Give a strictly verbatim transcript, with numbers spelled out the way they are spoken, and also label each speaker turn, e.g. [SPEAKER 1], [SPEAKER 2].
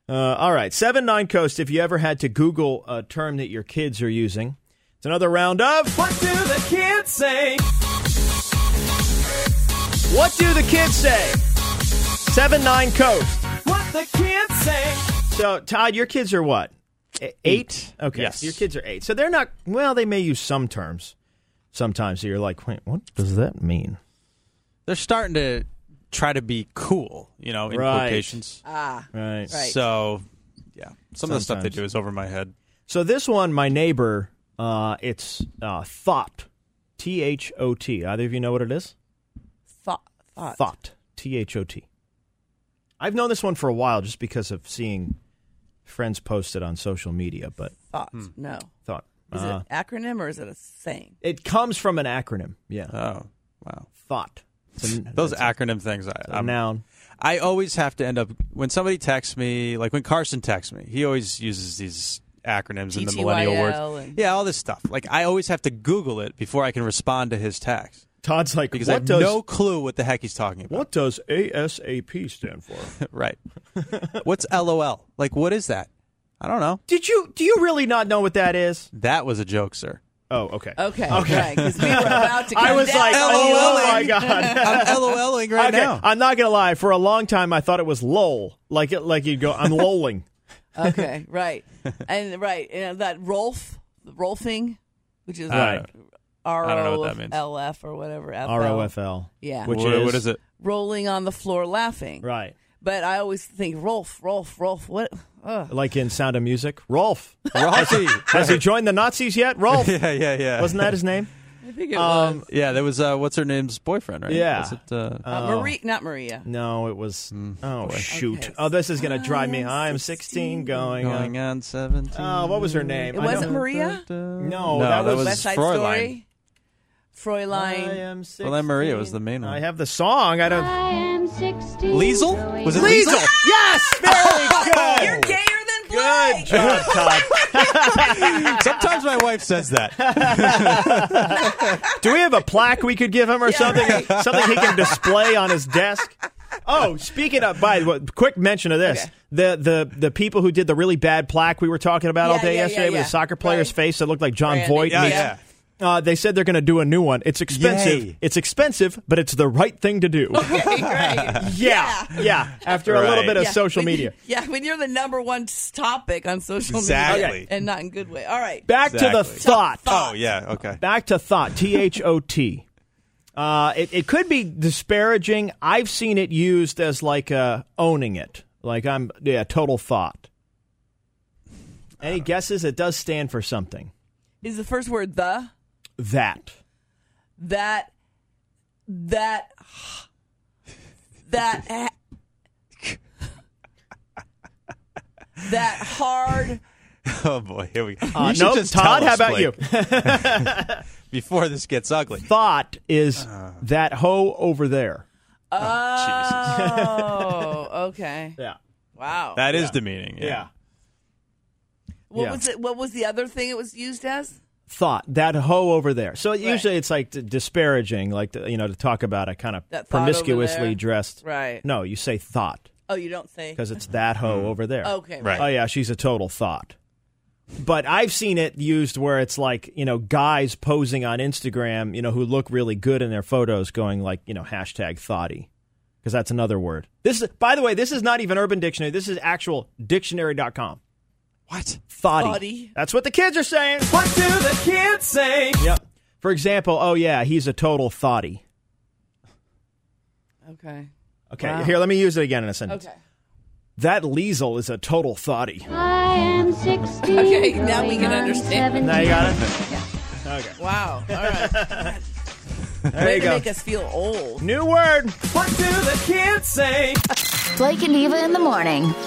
[SPEAKER 1] Uh, all right. seven nine Coast, if you ever had to Google a term that your kids are using. It's another round of... What do the kids say? What do the kids say? seven nine Coast. What the kids say? So, Todd, your kids are what? Eight? eight. Okay.
[SPEAKER 2] Yes.
[SPEAKER 1] So your kids are eight. So they're not... Well, they may use some terms sometimes. So you're like, wait, what does that mean?
[SPEAKER 2] They're starting to try to be cool, you know, in
[SPEAKER 1] Right.
[SPEAKER 2] quotations.
[SPEAKER 3] Ah,
[SPEAKER 1] Right.
[SPEAKER 3] right.
[SPEAKER 2] So, yeah, some of the stuff they
[SPEAKER 1] Sometimes.
[SPEAKER 2] do is over my head.
[SPEAKER 1] So this one, my neighbor, uh, it's uh, thought. T H O T. Either of you know what it is?
[SPEAKER 3] Thought. Thought.
[SPEAKER 1] Thought. T H O T. I've known this one for a while just because of seeing friends post it on social media, but
[SPEAKER 3] Thought. No.
[SPEAKER 1] thought.
[SPEAKER 3] Is
[SPEAKER 1] uh,
[SPEAKER 3] it acronym or is it a saying?
[SPEAKER 1] it comes from an acronym. Yeah.
[SPEAKER 2] Oh, wow.
[SPEAKER 1] Thought. It's a-
[SPEAKER 2] Those
[SPEAKER 1] it's a-
[SPEAKER 2] acronym things, I,
[SPEAKER 1] it's a
[SPEAKER 2] I'm,
[SPEAKER 1] noun.
[SPEAKER 2] I always have to end up, when somebody texts me, like when Carson texts me, he always uses these acronyms in the millennial
[SPEAKER 3] T T Y L
[SPEAKER 2] words.
[SPEAKER 3] and-
[SPEAKER 2] Yeah, all this stuff. Like, I always have to Google it before I can respond to his text.
[SPEAKER 1] Todd's like,
[SPEAKER 2] Because I
[SPEAKER 1] what
[SPEAKER 2] have
[SPEAKER 1] does
[SPEAKER 2] no clue what the heck he's talking about.
[SPEAKER 1] what does A S A P stand for?
[SPEAKER 2] Right. What's L O L? Like, what is that? I don't know.
[SPEAKER 1] Did you? Do you really not know what that is?
[SPEAKER 2] That was a joke, sir.
[SPEAKER 1] Oh, okay.
[SPEAKER 3] Okay. Okay. Because we were about to come
[SPEAKER 1] I was
[SPEAKER 3] down.
[SPEAKER 1] like, oh my god.
[SPEAKER 2] I'm LOLing right
[SPEAKER 1] Okay,
[SPEAKER 2] now.
[SPEAKER 1] I'm not gonna lie. For a long time, I thought it was lol, like it, like you go, I'm lolling.
[SPEAKER 3] Okay, right. And right, and that Rolf, Rolfing, which is
[SPEAKER 1] Right.
[SPEAKER 3] like R
[SPEAKER 2] I don't know
[SPEAKER 3] O
[SPEAKER 2] what that means.
[SPEAKER 3] L F or whatever. F L.
[SPEAKER 1] R O F L.
[SPEAKER 3] Yeah.
[SPEAKER 1] Which
[SPEAKER 2] What-
[SPEAKER 1] is
[SPEAKER 2] what is it?
[SPEAKER 3] Rolling on the floor laughing.
[SPEAKER 1] Right.
[SPEAKER 3] But I always think Rolf, Rolf, Rolf. What? Ugh.
[SPEAKER 1] Like in Sound of Music, Rolf.
[SPEAKER 2] Rolfie.
[SPEAKER 1] Has he joined the Nazis yet? Rolf.
[SPEAKER 2] yeah, yeah, yeah.
[SPEAKER 1] Wasn't that his name?
[SPEAKER 3] I think it
[SPEAKER 1] Um,
[SPEAKER 3] was.
[SPEAKER 2] Yeah, that was, uh, what's her name's boyfriend, right?
[SPEAKER 1] Yeah.
[SPEAKER 2] Was it, uh,
[SPEAKER 3] Uh, Marie, not Maria.
[SPEAKER 1] No, it was. Oh shoot!
[SPEAKER 3] Okay.
[SPEAKER 1] Oh, this is gonna drive me.
[SPEAKER 3] I am
[SPEAKER 1] I'm sixteen, going.
[SPEAKER 2] going
[SPEAKER 1] on.
[SPEAKER 2] on seventeen.
[SPEAKER 1] Oh, what was her name?
[SPEAKER 3] It
[SPEAKER 1] I
[SPEAKER 3] wasn't
[SPEAKER 1] don't-
[SPEAKER 3] Maria?
[SPEAKER 1] No,
[SPEAKER 2] No,
[SPEAKER 1] that
[SPEAKER 2] that
[SPEAKER 1] was.
[SPEAKER 3] West Side
[SPEAKER 2] Fräulein.
[SPEAKER 3] Story.
[SPEAKER 1] I
[SPEAKER 3] Fräulein.
[SPEAKER 1] am
[SPEAKER 2] Well, then Maria was
[SPEAKER 1] sixteen.
[SPEAKER 2] the main one.
[SPEAKER 1] I have the song. I don't.
[SPEAKER 4] I am sixteen.
[SPEAKER 2] Liesel? Was it
[SPEAKER 1] Liesel.
[SPEAKER 2] Liesel?
[SPEAKER 1] Yes, very good.
[SPEAKER 3] You're gayer than
[SPEAKER 1] Good
[SPEAKER 3] Blake.
[SPEAKER 1] job, Todd.
[SPEAKER 2] Sometimes my wife says that.
[SPEAKER 1] Do we have a plaque we could give him or something? Something he can display on his desk? Oh, speaking of, by the way, quick mention of this.
[SPEAKER 3] Okay.
[SPEAKER 1] The, the the people who did the really bad plaque we were talking about all
[SPEAKER 3] Yeah,
[SPEAKER 1] day
[SPEAKER 3] yeah,
[SPEAKER 1] yesterday
[SPEAKER 3] yeah,
[SPEAKER 1] with
[SPEAKER 3] yeah.
[SPEAKER 1] the soccer player's
[SPEAKER 3] Right.
[SPEAKER 1] face that looked like John
[SPEAKER 3] Randy.
[SPEAKER 1] Voight.
[SPEAKER 2] Yeah,
[SPEAKER 1] meets-
[SPEAKER 2] yeah.
[SPEAKER 1] Uh, they said they're going to do a new one. It's expensive.
[SPEAKER 2] Yay.
[SPEAKER 1] It's expensive, but it's the right thing to do.
[SPEAKER 3] Okay, right.
[SPEAKER 1] Yeah, yeah. After a little
[SPEAKER 2] Right.
[SPEAKER 1] bit of
[SPEAKER 3] Yeah,
[SPEAKER 1] social
[SPEAKER 3] when-
[SPEAKER 1] media.
[SPEAKER 3] Yeah, when you're the number one s- topic on social
[SPEAKER 2] Exactly.
[SPEAKER 3] media, and not in good way. All right.
[SPEAKER 1] Back to the
[SPEAKER 2] Exactly.
[SPEAKER 1] thought.
[SPEAKER 2] Oh, yeah, okay.
[SPEAKER 1] Back to thought. T H O T. Uh, it, it could be disparaging. I've seen it used as like uh, owning it. Like I'm, yeah, total thought. Any guesses? It does stand for something.
[SPEAKER 3] Is the first word the?
[SPEAKER 1] That.
[SPEAKER 3] That. That. That. That hard.
[SPEAKER 2] Oh, boy, here we go.
[SPEAKER 1] Uh,
[SPEAKER 2] You should
[SPEAKER 1] nope.
[SPEAKER 2] just
[SPEAKER 1] Todd,
[SPEAKER 2] tell
[SPEAKER 1] how
[SPEAKER 2] us,
[SPEAKER 1] about
[SPEAKER 2] Blake,
[SPEAKER 1] you?
[SPEAKER 2] before this gets ugly.
[SPEAKER 1] Thought is that hoe over there.
[SPEAKER 3] Oh, okay.
[SPEAKER 1] Yeah.
[SPEAKER 3] Wow.
[SPEAKER 2] That is
[SPEAKER 1] Yeah.
[SPEAKER 2] demeaning. Yeah.
[SPEAKER 1] Yeah.
[SPEAKER 3] what
[SPEAKER 1] yeah.
[SPEAKER 3] was it? What was the other thing it was used as?
[SPEAKER 1] Thought that hoe over there. So usually it's like d- disparaging, like to, you know, to talk about a kind of
[SPEAKER 3] That thought over
[SPEAKER 1] promiscuously
[SPEAKER 3] there.
[SPEAKER 1] dressed.
[SPEAKER 3] Right.
[SPEAKER 1] No, you say thought
[SPEAKER 3] Oh, you don't say.
[SPEAKER 1] because it's that hoe over there.
[SPEAKER 3] Okay.
[SPEAKER 2] Right.
[SPEAKER 1] Oh yeah, she's a total thought. But I've seen it used where it's like, you know, guys posing on Instagram, you know, who look really good in their photos, going like, you know, hashtag thoughty, because that's another word. This is, by the way, this is not even Urban Dictionary. This is actual dictionary dot com.
[SPEAKER 2] What?
[SPEAKER 1] Thoughty.
[SPEAKER 3] Thoughty.
[SPEAKER 1] That's what the kids are saying. What do the kids say? Yep. For example, oh yeah, he's a total thoughty.
[SPEAKER 3] Okay.
[SPEAKER 1] Okay,
[SPEAKER 3] Wow.
[SPEAKER 1] here, let me use it again in a sentence.
[SPEAKER 3] Okay.
[SPEAKER 1] That Liesel is a total thoughty.
[SPEAKER 4] I am sixteen.
[SPEAKER 3] Okay, now we
[SPEAKER 4] going
[SPEAKER 3] can
[SPEAKER 4] on
[SPEAKER 3] understand.
[SPEAKER 1] Now you got it?
[SPEAKER 3] Yeah.
[SPEAKER 1] Okay.
[SPEAKER 3] Wow. All right.
[SPEAKER 1] There
[SPEAKER 3] Way
[SPEAKER 1] you
[SPEAKER 3] to
[SPEAKER 1] go.
[SPEAKER 3] make us feel old.
[SPEAKER 1] New word. What do the kids say?
[SPEAKER 5] Blake and Eva in the morning.